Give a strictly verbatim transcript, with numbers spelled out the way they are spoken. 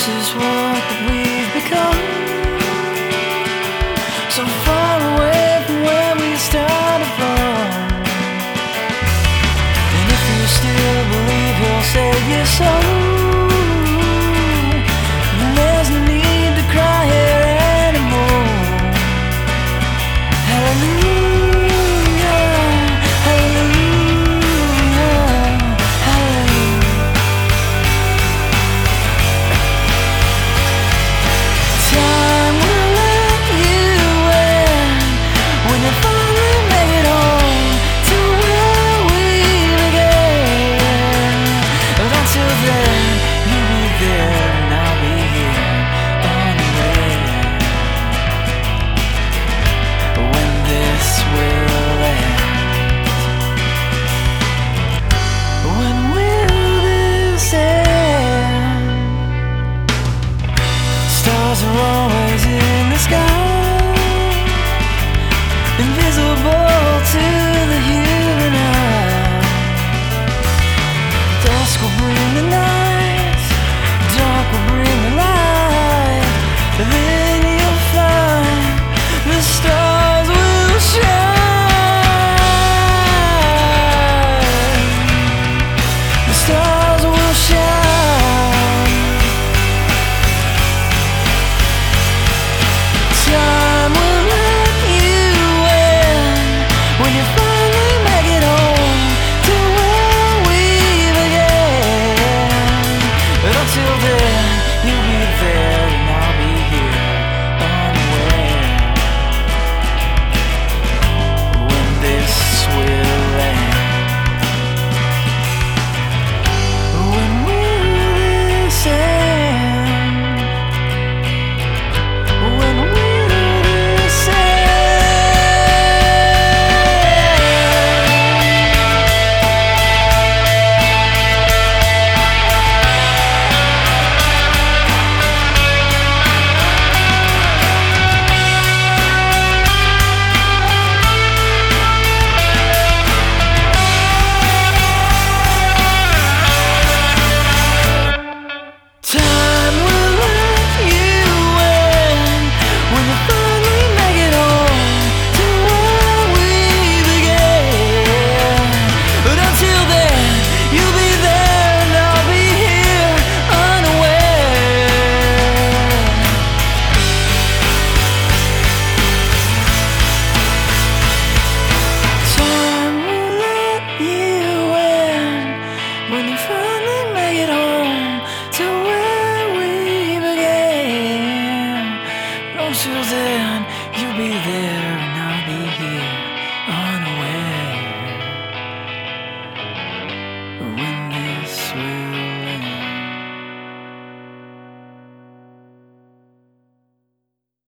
is what we've become, so far away from where we started from. And if you still believe he'll save your soul, then there's no need to cry here anymore. Hallelujah, hallelujah, hallelujah. Time will let you in when you finally make it home to where we began. But until then, you'll be there and I'll be here on the way. When this will end, when will this end? Stars are always in the sky, invisible to the human eye. Dusk will bring the night, dark will bring the light. Then you'll find the stars will shine. The stars will shine. Time will let you in when you finally make it home to where we began. But until then, you'll be there and I'll be here unaware. When this will end, when will this end? When will this end? Time will let you in when you finally make it home to where we began. But until then, you'll be there and I'll be here unaware. Time will let you in when you finally make it home to where we began. Until then, you'll be there.